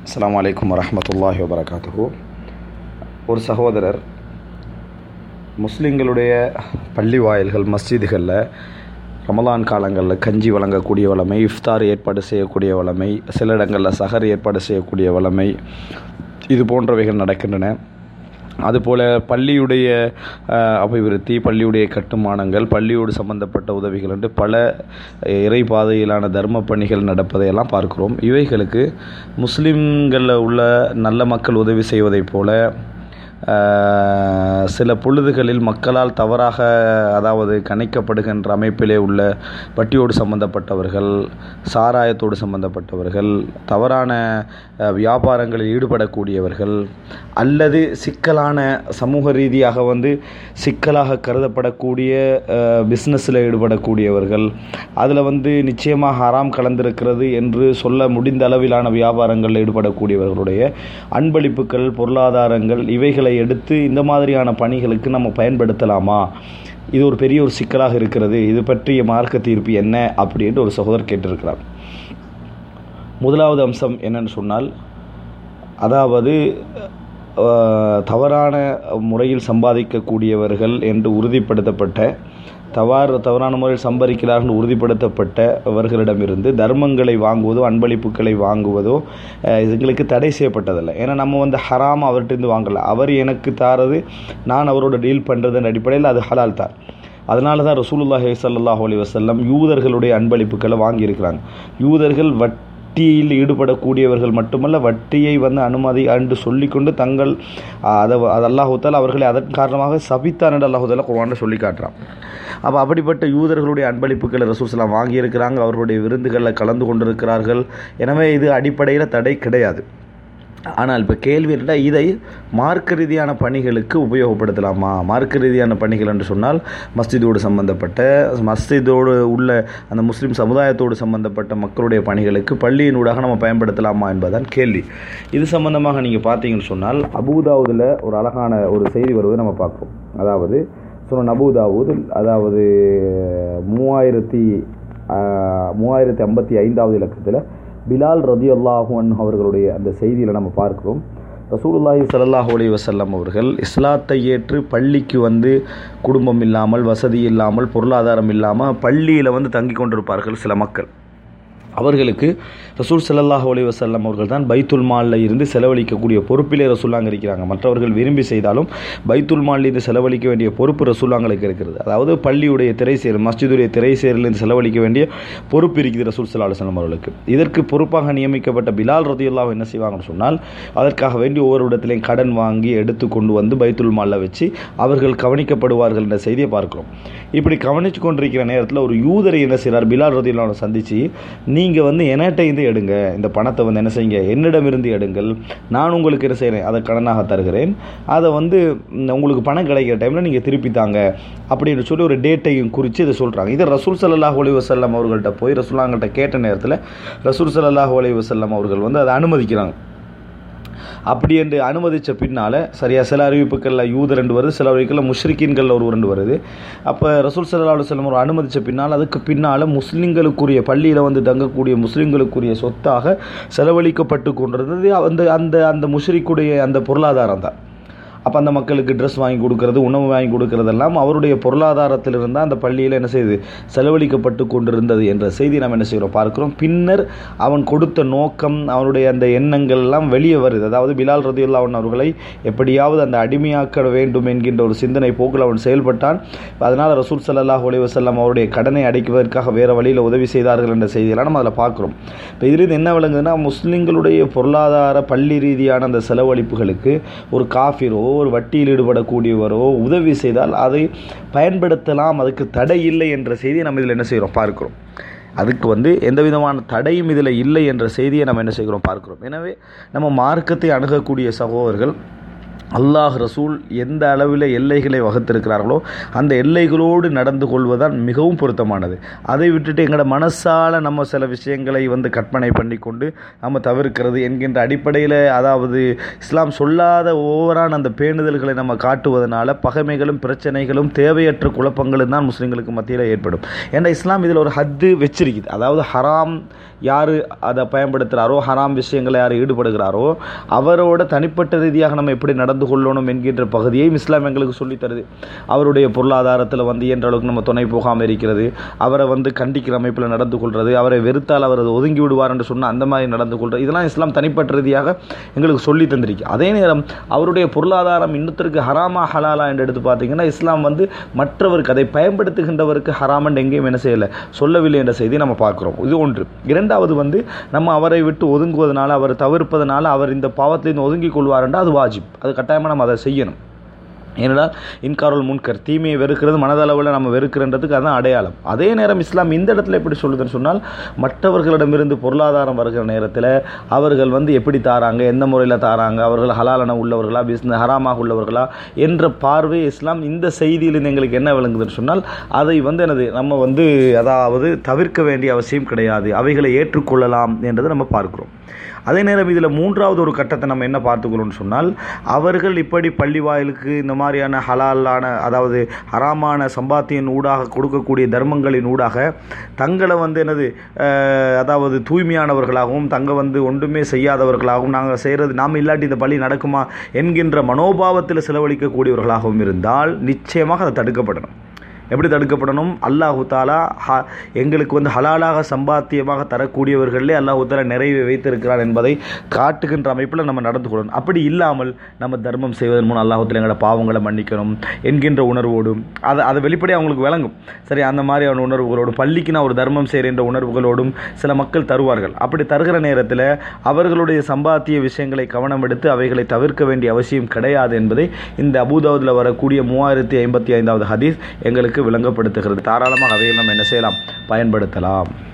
அஸ்ஸலாமு அலைக்கும் வரஹ்மத்துல்லாஹி வபரகாத்துஹு. ஒரு சகோதரர் முஸ்லீம்களுடைய பள்ளி வாயில்கள் மஸ்ஜிதுகளில் ரமலான் காலங்களில் கஞ்சி வழங்கக்கூடிய வளமை, இஃப்தார் ஏற்பாடு செய்யக்கூடிய வளமை, சில இடங்களில் சஹர் ஏற்பாடு செய்யக்கூடிய வளமை, இது போன்றவைகள் நடக்கின்றன. அதுபோல் பள்ளியுடைய அபிவிருத்தி, பள்ளியுடைய கட்டுமானங்கள், பள்ளியோடு சம்பந்தப்பட்ட உதவிகள் என்று பல இறைபாதையிலான தர்ம பணிகள் நடப்பதையெல்லாம் பார்க்கிறோம். இவைகளுக்கு முஸ்லீம்களில் உள்ள நல்ல மக்கள் உதவி செய்வதைப் போல சில பொழுதுகளில் மக்களால் தவறாக கணிக்கப்படுகின்ற அமைப்பிலே உள்ள வட்டியோடு சம்பந்தப்பட்டவர்கள், சாராயத்தோடு சம்பந்தப்பட்டவர்கள், தவறான வியாபாரங்களில் ஈடுபடக்கூடியவர்கள், அல்லது சிக்கலான சமூக ரீதியாக சிக்கலாக கருதப்படக்கூடிய பிஸ்னஸில் ஈடுபடக்கூடியவர்கள், அதில் நிச்சயமாக ஹராம் கலந்திருக்கிறது என்று சொல்ல முடிந்த அளவிலான வியாபாரங்களில் ஈடுபடக்கூடியவர்களுடைய அன்பளிப்புகள், பொருளாதாரங்கள், இவைகளை எடுத்து இந்த மாதிரியான பணிகளுக்கு நம்ம பயன்படுத்தலாமா? இது ஒரு பெரிய ஒரு சிக்கலாக இருக்கிறது. இது பற்றிய மார்க்க தீர்ப்பு என்ன அப்படின்னு ஒரு சகோதரர் கேட்டிருக்கிறார். முதலாவது அம்சம் என்னன்னு சொன்னால், தவறான முறையில் சம்பாதிக்கக்கூடியவர்கள் என்று உறுதிப்படுத்தப்பட்ட, தவறான முறையில் சம்பாதிக்கிறார்கள் உறுதிப்படுத்தப்பட்டவர்களிடமிருந்து தர்மங்களை வாங்குவதோ அன்பளிப்புகளை வாங்குவதோ எங்களுக்கு தடை செய்யப்பட்டதில்லை. ஏன்னா நம்ம ஹராம் அவர்கிட்ட வாங்கலை. அவர் எனக்கு தாரது, நான் அவரோட டீல் பண்ணுறதன் அடிப்படையில் அது ஹலால் தான். அதனால தான் ரசூலுல்லாஹி ஸல்லல்லாஹு அலைஹி வஸல்லம் யூதர்களுடைய அன்பளிப்புகளை வாங்கியிருக்கிறாங்க. யூதர்கள் வட்டியில் ஈடுபடக்கூடியவர்கள் மட்டுமல்ல, வட்டியை அனுமதி என்று சொல்லிக்கொண்டு தங்கள் அது அல்லாஹ் தஆலா அவர்களை அதன் காரணமாக சபித்தான் என்று அல்லாஹ் தஆலா குர்ஆனில் சொல்லி காட்டுறான். அப்போ அப்படிப்பட்ட யூதர்களுடைய அன்பளிப்புகளை ரசூல் ஸல்லல்லாஹு வாங்கியிருக்கிறாங்க, அவர்களுடைய விருந்துகளில் கலந்து கொண்டிருக்கிறார்கள். எனவே இது அடிப்படையில் தடை கிடையாது. ஆனால் இப்போ கேள்வி என்ன, இதை மார்க்க ரீதியான பணிகளுக்கு உபயோகப்படுத்தலாமா? மார்க்க ரீதியான பணிகள் என்று சொன்னால் மஸ்ஜிதோடு சம்பந்தப்பட்ட, மஸ்ஜிதோடு உள்ள அந்த முஸ்லீம் சமுதாயத்தோடு சம்பந்தப்பட்ட மக்களுடைய பணிகளுக்கு பள்ளியினூடாக நம்ம பயன்படுத்தலாமா என்பதுதான் கேள்வி. இது சம்பந்தமாக நீங்கள் பார்த்தீங்கன்னு சொன்னால் அபூதாவுதில் ஒரு அழகான ஒரு செய்தி வருவதை நம்ம பார்ப்போம். அதாவது சுனன் அபூதாவூத் 3055 இலக்கத்தில் பிலால் ரலியல்லாஹு அன்ஹு அவர்களுடைய அந்த செய்தியில் நம்ம பார்க்கிறோம். ரசூலுல்லாஹி ஸல்லல்லாஹு அலைஹி வஸல்லம் அவர்கள் இஸ்லாத்தை ஏற்று பள்ளிக்கு குடும்பம் இல்லாமல், வசதி இல்லாமல், பொருளாதாரம் இல்லாமல் பள்ளியில் தங்கி கொண்டிருப்பார்கள் சில மக்கள். அவர்களுக்கு ரசூல் ஸல்லல்லாஹு அலைஹி வஸல்லம் அவர்கள் தான் பைத்துல் மாலில் இருந்து செலவழிக்கக்கூடிய பொறுப்பிலே ரசூலுல்லாஹ் இருக்கிறாங்க. மற்றவர்கள் விரும்பி செய்தாலும் பைத்துல் மாலில் இருந்து செலவழிக்க வேண்டிய பொறுப்பு ரசூலுல்லாஹ்களுக்கு இருக்கிறது. அதாவது பள்ளியுடைய திரைசேர், மஸ்ஜிதுடைய திரைசேரிலிருந்து செலவழிக்க வேண்டிய பொறுப்பு இருக்குது ரசூல் ஸல்லல்லாஹு அலைஹி வஸல்லம் அவர்களுக்கு. இதற்கு பொறுப்பாக நியமிக்கப்பட்ட பிலால் ரலியல்லாஹு என்ன செய்வாங்கன்னு சொன்னால், அதற்காக வேண்டி ஒவ்வொரு இடத்திலையும் கடன் வாங்கி எடுத்து கொண்டு பைத்துல் மாலில் வச்சு அவர்கள் கவனிக்கப்படுவார்கள் என்ற செய்தியை பார்க்கிறோம். இப்படி கவனித்து கொண்டிருக்கிற நேரத்தில் ஒரு யூதரை என்ன செய்கிறார், பிலால் ரலியல்லாஹு சந்தித்து, நீங்கள் என்கிட்ட இருந்து எடுங்க, இந்த பணத்தை என்ன செய்யுங்க, என்னிடமிருந்து எடுங்கள், நான் உங்களுக்கு என்ன செய்கிறேன், அதை கடனாக தருகிறேன், அதை உங்களுக்கு பணம் கிடைக்கிற டைமில் நீங்கள் திருப்பி தாங்க அப்படின்னு சொல்லி ஒரு டேட்டையும் குறித்து இதை சொல்கிறாங்க. இதை ரசூல் ஸல்லல்லாஹு அலைஹி வஸல்லம் அவர்கள்ட்ட போய் ரசூலுல்லாஹ்கிட்ட கேட்ட நேரத்தில் ரசூல் ஸல்லல்லாஹு அலைஹி வஸல்லம் அவர்கள் அதை அனுமதிக்கிறாங்க. அப்படி என்று அனுமதித்த பின்னால் சரியாக சில அறிவிப்புகளில் யூதர் ரெண்டு வருது, சில அறிவிப்புகளில் முஷ்ரிக்கீன்களில் ஒரு ரெண்டு வருது. அப்போ ரசூல் ஸல்லல்லாஹு அலைஹி வஸல்லம் ஒரு அனுமதித்த பின்னால் அதுக்கு பின்னால் முஸ்லீம்களுக்குரிய பள்ளியில் தங்கக்கூடிய முஸ்லீம்களுக்குரிய சொத்தாக செலவழிக்கப்பட்டு கொண்டிருந்தது அந்த முஷ்ரிக்குடைய அந்த பொருளாதாரம் தான். அப்போ அந்த மக்களுக்கு ட்ரெஸ் வாங்கி கொடுக்கறது, உணவு வாங்கி கொடுக்கறதெல்லாம் அவருடைய பொருளாதாரத்தில் இருந்தால் அந்த பள்ளியில் என்ன செய்யுது, செலவழிக்கப்பட்டு கொண்டிருந்தது என்ற செய்தி நாம் என்ன செய்கிறோம் பார்க்கிறோம். பின்னர் அவன் கொடுத்த நோக்கம், அவனுடைய அந்த எண்ணங்கள் எல்லாம் வெளியே வருது. அதாவது பிலால் ரலியல்லாஹு அன்ஹு அவர்களை எப்படியாவது அந்த அடிமையாக்க வேண்டும் என்கின்ற ஒரு சிந்தனை போக்கில் அவன் செயல்பட்டான். அதனால் ரசூல் ஸல்லல்லாஹு அலைஹி வஸல்லம் அவருடைய கடனை அடைக்குவதற்காக வேறு வழியில் உதவி செய்தார்கள் என்ற செய்தியெல்லாம் நம்ம அதில் பார்க்குறோம். இப்போ இதிலிருந்து என்ன விளங்குதுன்னா, முஸ்லீம்களுடைய பொருளாதார பள்ளி ரீதியான அந்த செலவழிப்புகளுக்கு ஒரு காஃபிரோ, ஒரு வட்டியில் ஈடுபடக்கூடியவரோ உதவி செய்தால் அதை பயன்படுத்தலாம், அதுக்கு தடை இல்லை என்ற செய்தியை நம்ம இதில் என்ன செய்கிறோம் பார்க்கிறோம். அதுக்கு எந்த விதமான தடையும் இதில் இல்லை என்ற செய்தியை நம்ம என்ன செய்கிறோம் பார்க்கிறோம். எனவே நம்ம மார்க்கத்தை அணுகக்கூடிய சகோதரர்கள் அல்லாஹ் ரசூல் எந்த அளவில் எல்லைகளை வகுத்திருக்கிறார்களோ அந்த எல்லைகளோடு நடந்து கொள்வதுதான் மிகவும் பொருத்தமானது. அதை விட்டுட்டு எங்களோட மனசால் நம்ம சில விஷயங்களை கற்பனை பண்ணி கொண்டு நம்ம தவிர்க்கிறது என்கின்ற அடிப்படையில், அதாவது இஸ்லாம் சொல்லாத ஓவரான அந்த பேணுதல்களை நம்ம காட்டுவதனால பகைமைகளும் பிரச்சனைகளும் தேவையற்ற குழப்பங்களும் தான் முஸ்லீம்களுக்கு மத்தியில் ஏற்படும். ஏன்னா இஸ்லாம் இதில் ஒரு ஹத்து வச்சிருக்குது. அதாவது ஹராம் யார் அதை பயன்படுத்துகிறாரோ, ஹராம் விஷயங்களை யார் ஈடுபடுகிறாரோ அவரோட தனிப்பட்ட ரீதியாக நம்ம எப்படி நடந்து கொள்ளணும் என்கின்ற பகுதியை இஸ்லாம் எங்களுக்கு சொல்லித்தருது. அவருடைய பொருளாதாரத்தில் வந்து என்ற அளவுக்கு நம்ம துணை போகாமல் இருக்கிறது, அவரை வந்து கண்டிக்கிற அமைப்பில் நடந்து கொள்வது, அவரை வெறுத்தால் அவர் அதை ஒதுங்கி விடுவார் என்று சொன்னால் அந்த மாதிரி நடந்து கொள்வது, இதெல்லாம் இஸ்லாம் தனிப்பட்ட ரீதியாக எங்களுக்கு சொல்லி தந்திருக்கு. அதே நேரம் அவருடைய பொருளாதாரம் இன்னொருத்தருக்கு ஹராமா ஹலாலா என்று எடுத்து பார்த்தீங்கன்னா இஸ்லாம் வந்து மற்றவருக்கு அதை பயன்படுத்துகின்றவருக்கு ஹராம் என்று எங்கேயும் என்ன செய்யலை, சொல்லவில்லை என்ற செய்தி நம்ம பார்க்குறோம். இது ஒன்று. இரண்டாவது வந்து நம்ம அவரை விட்டு ஒதுங்குவதனால, அவர் தவிர்ப்பதனால அவர் இந்த பாவத்திலிருந்து ஒதுங்கிக் கொள்வார் என்றால் அது வாஜிப், அது கட்டாயமாக நம்ம அதை செய்யணும். ஏனென்றால் இன்காருல் முன்கர், தீமையை வெறுக்கிறது மனதளவில் நம்ம வெறுக்கிறன்றதுக்கு அதுதான் அடையாளம். அதே நேரம் இஸ்லாம் இந்த இடத்துல எப்படி சொல்லுதுன்னு சொன்னால், மற்றவர்களிடமிருந்து பொருளாதாரம் வருகிற நேரத்தில் அவர்கள் வந்து எப்படி தாராங்க, எந்த முறையில் தாராங்க, அவர்கள் ஹலாலான உள்ளவர்களா, ஹராமாக உள்ளவர்களா என்ற பார்வை இஸ்லாம் இந்த செய்தியிலிருந்து எங்களுக்கு என்ன விளங்குதுன்னு சொன்னால், அதை வந்து நம்ம வந்து அதாவது தவிர்க்க வேண்டிய அவசியம் கிடையாது, அவைகளை ஏற்றுக்கொள்ளலாம் என்றதை நம்ம பார்க்கிறோம். அதே நேரம் இதில் மூன்றாவது ஒரு கட்டத்தை நம்ம என்ன பார்த்துக்கணும்னு சொன்னால், அவர்கள் இப்படி பள்ளி வாயிலுக்கு இந்த மாதிரியான ஹலாலான அதாவது ஹராமான சம்பாத்தியின் ஊடாக கொடுக்கக்கூடிய தர்மங்களின் ஊடாக தங்களை வந்து அதாவது தூய்மையானவர்களாகவும் வந்து ஒன்றுமே செய்யாதவர்களாகவும், நாங்கள் செய்கிறது நாம் இல்லாட்டி இந்த பள்ளி நடக்குமா என்கின்ற மனோபாவத்தில் செலவழிக்கக்கூடியவர்களாகவும் இருந்தால் நிச்சயமாக அதை தடுக்கப்படணும். எப்படி தடுக்கப்படணும்? அல்லாஹு தாலா எங்களுக்கு வந்து ஹலாலாக சம்பாத்தியமாக தரக்கூடியவர்களே அல்லாஹு தாலா நிறைவே வைத்திருக்கிறார் என்பதை காட்டுகின்ற அமைப்பில் நம்ம நடந்து கொள்ளணும். அப்படி இல்லாமல் நம்ம தர்மம் செய்வதன் மூலம் அல்லாஹு தாலா எங்களோட பாவங்களை மன்னிக்கணும் என்கின்ற உணர்வோடும் அதை வெளிப்படையாக அவங்களுக்கு விளங்கும். சரி, அந்த மாதிரியான உணர்வுகளோடும் பள்ளிக்கு நான் ஒரு தர்மம் செய்கின்ற உணர்வுகளோடும் சில மக்கள் தருவார்கள். அப்படி தருகிற நேரத்தில் அவர்களுடைய சம்பாத்திய விஷயங்களை கவனம் எடுத்து அவைகளை தவிர்க்க வேண்டிய அவசியம் கிடையாது என்பதை இந்த அபூதாவுதில் வரக்கூடிய 3055வது ஹதீஸ் எங்களுக்கு விளங்கப்படுத்துகிறது. தாராளமாக அவையில் நம்ம என்ன செய்யலாம், பயன்படுத்தலாம்.